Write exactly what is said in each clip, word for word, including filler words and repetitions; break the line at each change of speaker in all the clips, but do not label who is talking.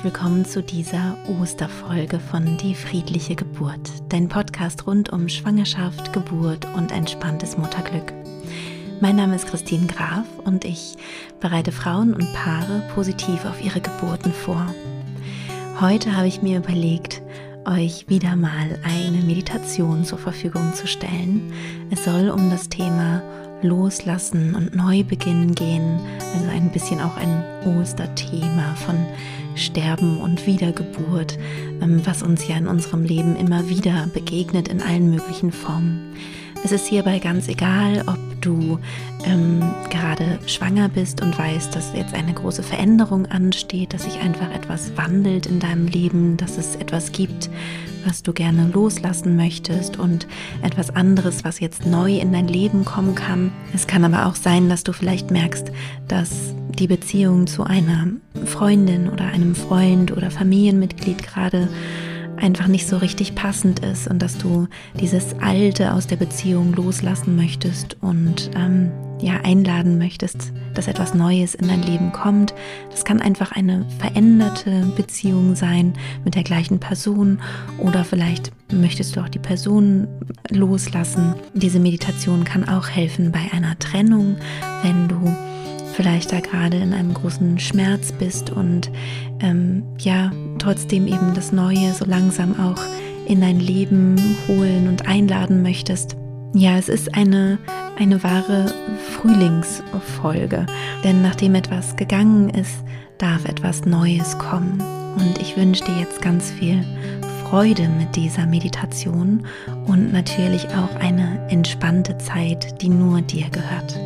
willkommen zu dieser Osterfolge von Die friedliche Geburt, dein Podcast rund um Schwangerschaft, Geburt und entspanntes Mutterglück. Mein Name ist Christine Graf und ich bereite Frauen und Paare positiv auf ihre Geburten vor. Heute habe ich mir überlegt, euch wieder mal eine Meditation zur Verfügung zu stellen. Es soll um das Thema Loslassen und Neubeginn gehen, also ein bisschen auch ein Osterthema von Sterben und Wiedergeburt, was uns ja in unserem Leben immer wieder begegnet in allen möglichen Formen. Es ist hierbei ganz egal, ob du ähm, gerade schwanger bist und weißt, dass jetzt eine große Veränderung ansteht, dass sich einfach etwas wandelt in deinem Leben, dass es etwas gibt, was du gerne loslassen möchtest und etwas anderes, was jetzt neu in dein Leben kommen kann. Es kann aber auch sein, dass du vielleicht merkst, dass die Beziehung zu einer Freundin oder einem Freund oder Familienmitglied gerade einfach nicht so richtig passend ist und dass du dieses Alte aus der Beziehung loslassen möchtest und ähm, ja einladen möchtest, dass etwas Neues in dein Leben kommt. Das kann einfach eine veränderte Beziehung sein mit der gleichen Person oder vielleicht möchtest du auch die Person loslassen. Diese Meditation kann auch helfen bei einer Trennung, wenn du vielleicht da gerade in einem großen Schmerz bist und ähm, ja, trotzdem eben das Neue so langsam auch in dein Leben holen und einladen möchtest. Ja, es ist eine, eine wahre Frühlingsfolge, denn nachdem etwas gegangen ist, darf etwas Neues kommen. Und ich wünsche dir jetzt ganz viel Freude mit dieser Meditation und natürlich auch eine entspannte Zeit, die nur dir gehört.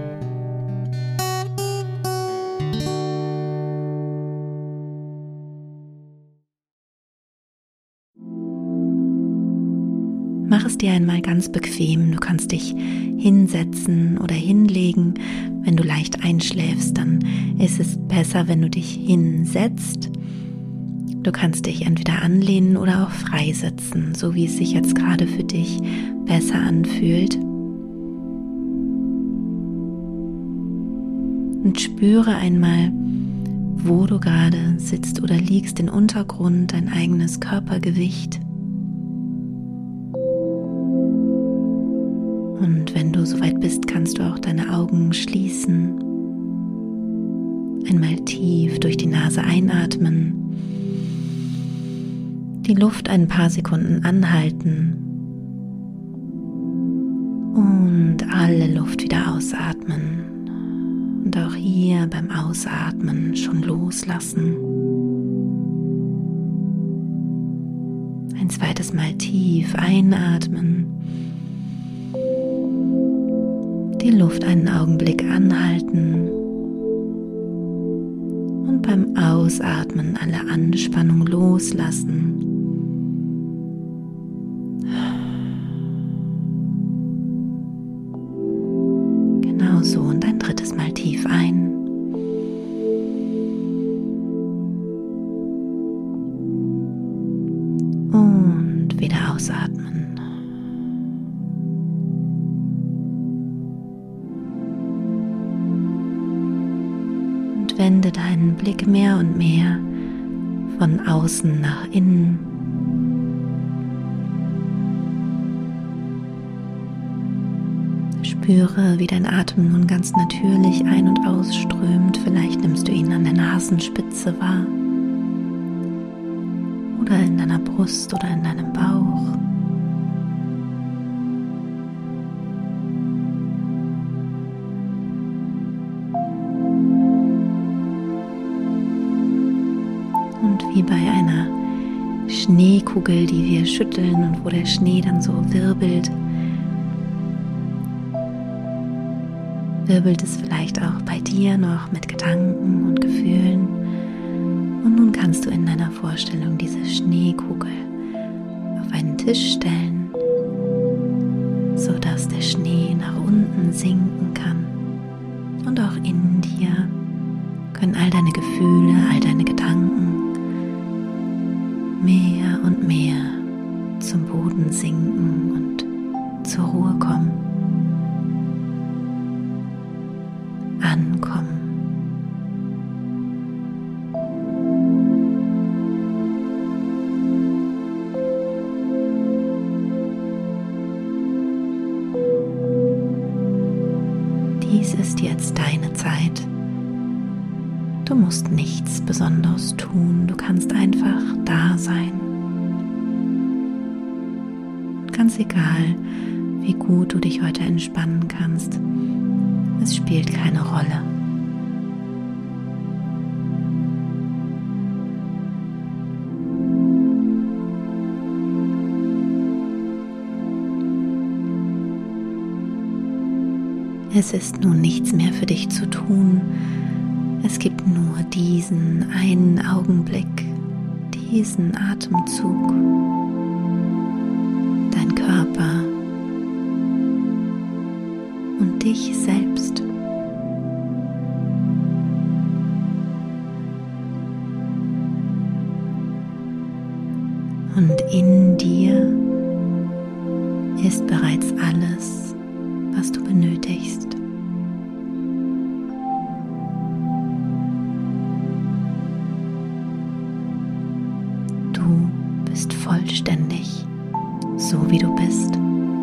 Mach es dir einmal ganz bequem. Du kannst dich hinsetzen oder hinlegen. Wenn du leicht einschläfst, dann ist es besser, wenn du dich hinsetzt. Du kannst dich entweder anlehnen oder auch frei sitzen, so wie es sich jetzt gerade für dich besser anfühlt. Und spüre einmal, wo du gerade sitzt oder liegst, den Untergrund, dein eigenes Körpergewicht. Und wenn du soweit bist, kannst du auch deine Augen schließen. Einmal tief durch die Nase einatmen. Die Luft ein paar Sekunden anhalten. Und alle Luft wieder ausatmen. Und auch hier beim Ausatmen schon loslassen. Ein zweites Mal tief einatmen. Die Luft einen Augenblick anhalten und beim Ausatmen alle Anspannung loslassen. Genauso und ein drittes Mal tief ein. Und wieder ausatmen. Wende deinen Blick mehr und mehr von außen nach innen. Spüre, wie dein Atem nun ganz natürlich ein- und ausströmt. Vielleicht nimmst du ihn an der Nasenspitze wahr oder in deiner Brust oder in deinem Bauch. Wie bei einer Schneekugel, die wir schütteln und wo der Schnee dann so wirbelt, wirbelt es vielleicht auch bei dir noch mit Gedanken und Gefühlen. Und nun kannst du in deiner Vorstellung diese Schneekugel auf einen Tisch stellen, sodass der Schnee nach unten sinken kann. Und auch in dir können all deine Gefühle, all deine Gedanken mehr und mehr zum Boden sinken und zur Ruhe kommen, ankommen. Dies ist jetzt deine Zeit. Du musst nichts Besonderes tun, du kannst einfach da sein. Und ganz egal, wie gut du dich heute entspannen kannst, es spielt keine Rolle. Es ist nun nichts mehr für dich zu tun. Es gibt nur diesen einen Augenblick, diesen Atemzug, dein Körper und dich selbst. Und in dir ist bereits alles, was du benötigst. Du bist vollständig, so wie du bist.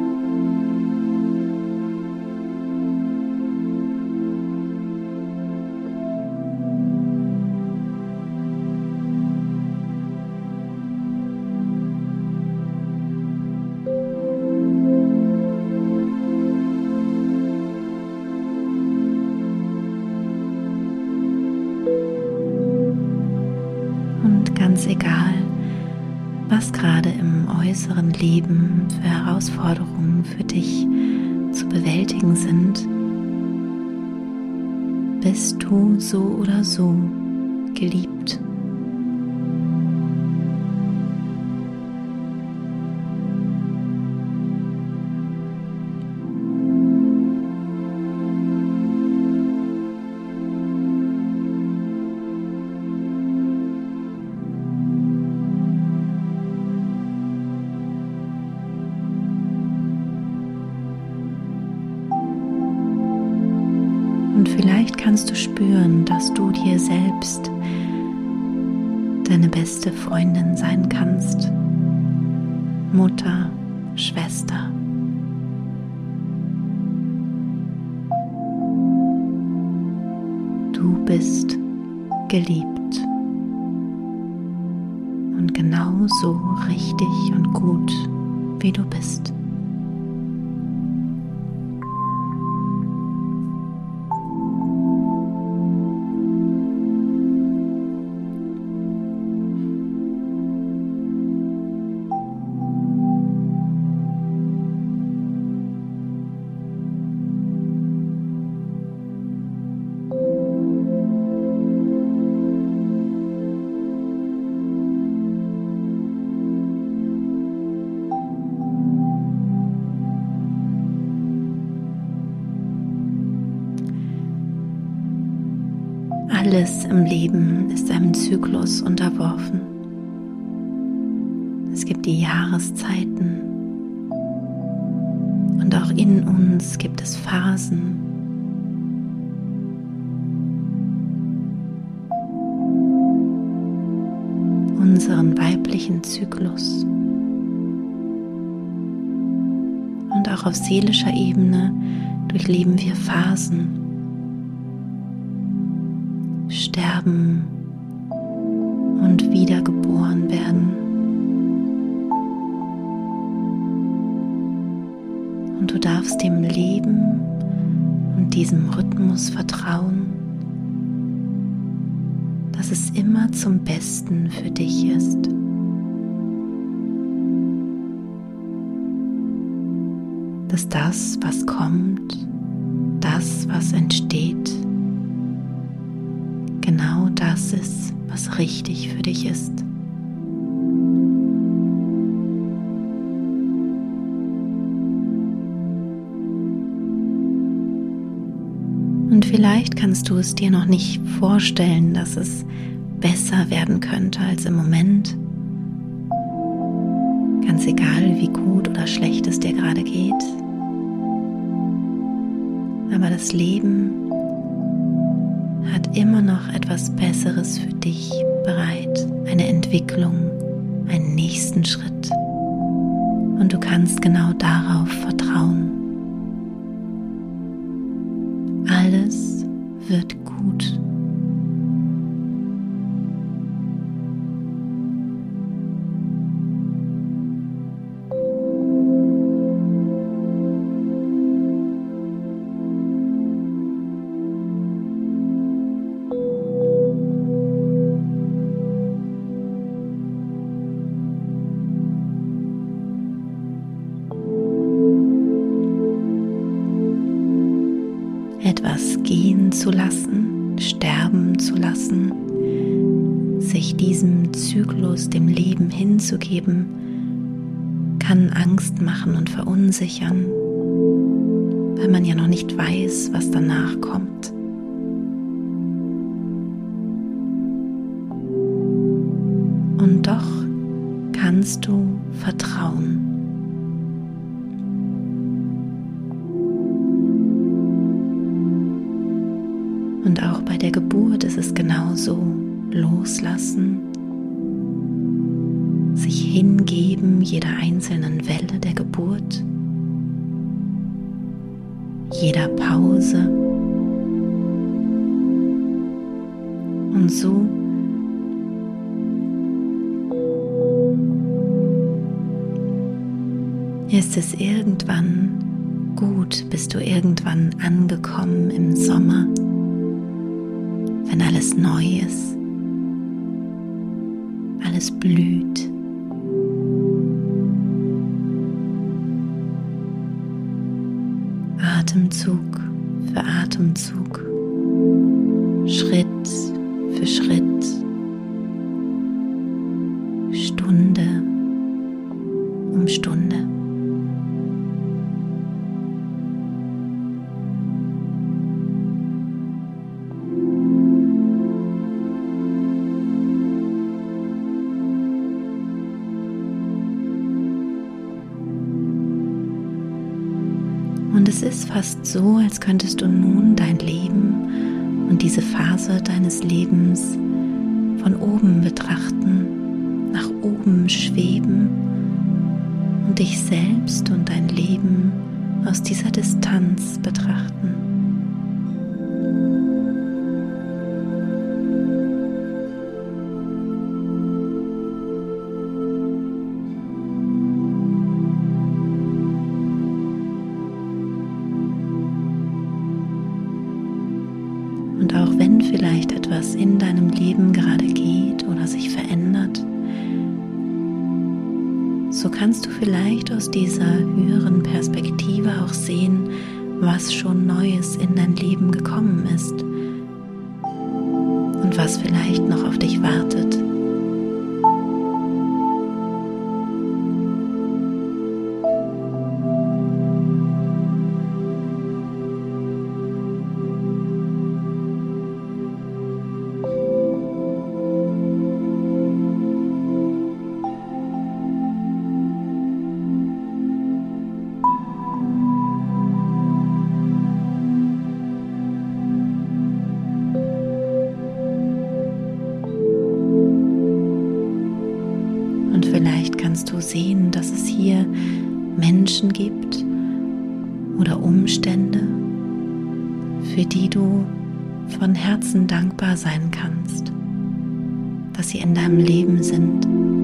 Ganz egal, was gerade im äußeren Leben für Herausforderungen für dich zu bewältigen sind, bist du so oder so geliebt. Und vielleicht kannst du spüren, dass du dir selbst deine beste Freundin sein kannst. Mutter, Schwester. Du bist geliebt. Und genau so richtig und gut, wie du bist. Alles im Leben ist einem Zyklus unterworfen. Es gibt die Jahreszeiten und auch in uns gibt es Phasen. Unseren weiblichen Zyklus. Und auch auf seelischer Ebene durchleben wir Phasen. Sterben und wiedergeboren werden. Und du darfst dem Leben und diesem Rhythmus vertrauen, dass es immer zum Besten für dich ist. Dass das, was kommt, das, was entsteht, genau das ist, was richtig für dich ist. Und vielleicht kannst du es dir noch nicht vorstellen, dass es besser werden könnte als im Moment. Ganz egal, wie gut oder schlecht es dir gerade geht. Aber das Leben hat immer noch etwas Besseres für dich bereit, eine Entwicklung, einen nächsten Schritt. Und du kannst genau darauf vertrauen. wird gut. Etwas gehen zu lassen, sterben zu lassen, sich diesem Zyklus, dem Leben hinzugeben, kann Angst machen und verunsichern, weil man ja noch nicht weiß, was danach kommt. Und doch kannst du vertrauen. Und auch bei der Geburt ist es genauso. Loslassen, sich hingeben jeder einzelnen Welle der Geburt, jeder Pause. Und so ist es irgendwann gut, bist du irgendwann angekommen im Sommer, wenn alles neu ist, alles blüht. Atemzug für Atemzug, Schritt für Schritt, Stunde um Stunde. Und es ist fast so, als könntest du nun dein Leben und diese Phase deines Lebens von oben betrachten, nach oben schweben und dich selbst und dein Leben aus dieser Distanz betrachten. Und auch wenn vielleicht etwas in deinem Leben gerade geht oder sich verändert, so kannst du vielleicht aus dieser höheren Perspektive auch sehen, was schon Neues in dein Leben gekommen ist und was vielleicht noch auf dich wartet. Und vielleicht kannst du sehen, dass es hier Menschen gibt oder Umstände, für die du von Herzen dankbar sein kannst, dass sie in deinem Leben sind.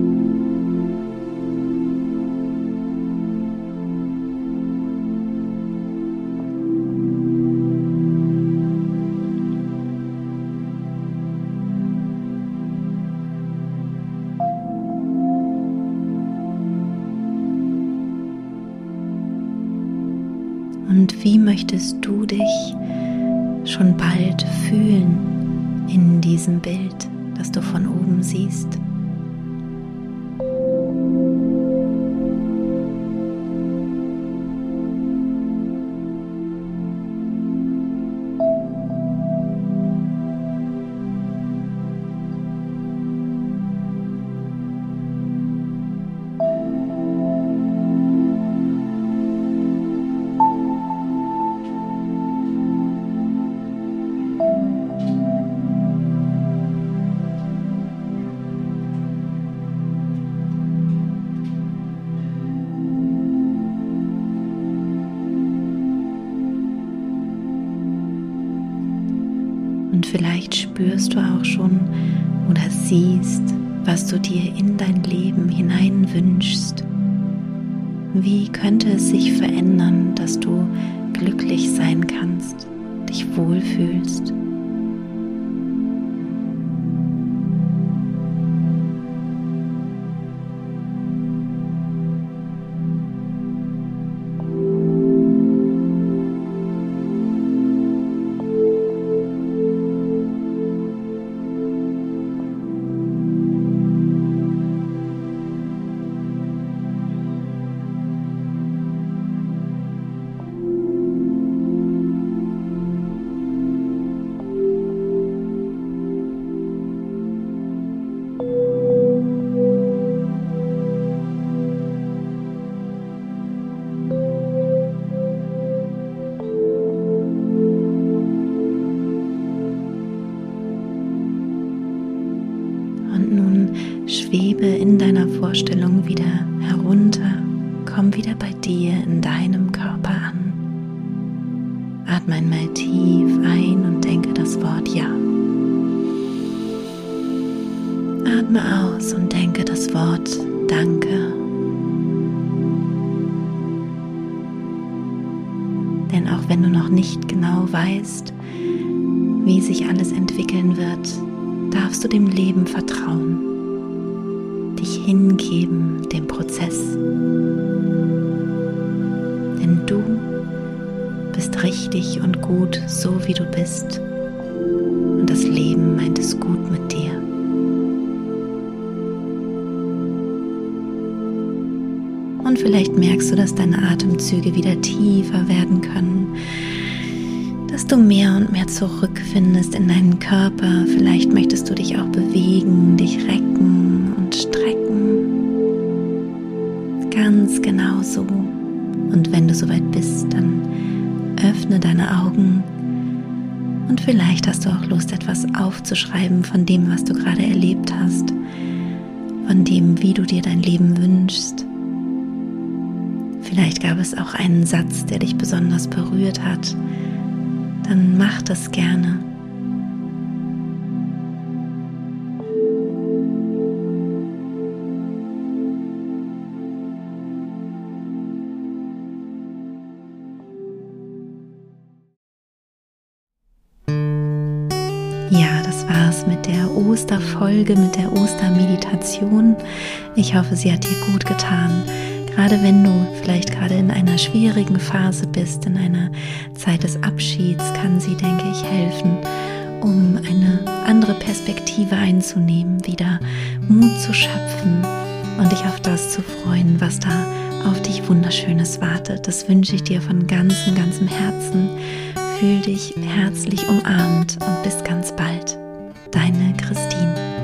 Und wie möchtest du dich schon bald fühlen in diesem Bild, das du von oben siehst? Und vielleicht spürst du auch schon oder siehst, was du dir in dein Leben hinein wünschst. Wie könnte es sich verändern, dass du glücklich sein kannst, dich wohlfühlst? Schwebe in deiner Vorstellung wieder herunter, komm wieder bei dir in deinem Körper an. Atme einmal tief ein und denke das Wort Ja. Atme aus und denke das Wort Danke. Denn auch wenn du noch nicht genau weißt, wie sich alles entwickeln wird, darfst du dem Leben vertrauen. Dich hingeben dem Prozess. Denn du bist richtig und gut, so wie du bist. Und das Leben meint es gut mit dir. Und vielleicht merkst du, dass deine Atemzüge wieder tiefer werden können, dass du mehr und mehr zurückfindest in deinen Körper. Vielleicht möchtest du dich auch bewegen, dich recken und strecken. Ganz genau so. Und wenn du soweit bist, dann öffne deine Augen und vielleicht hast du auch Lust, etwas aufzuschreiben von dem, was du gerade erlebt hast, von dem, wie du dir dein Leben wünschst. Vielleicht gab es auch einen Satz, der dich besonders berührt hat. Dann mach das gerne. Ja, das war's mit der Osterfolge, mit der Ostermeditation. Ich hoffe, sie hat dir gut getan. Gerade wenn du vielleicht gerade in einer schwierigen Phase bist, in einer Zeit des Abschieds, kann sie, denke ich, helfen, um eine andere Perspektive einzunehmen, wieder Mut zu schöpfen und dich auf das zu freuen, was da auf dich Wunderschönes wartet. Das wünsche ich dir von ganzem, ganzem Herzen. Fühl dich herzlich umarmt und bis ganz bald. Deine Christine.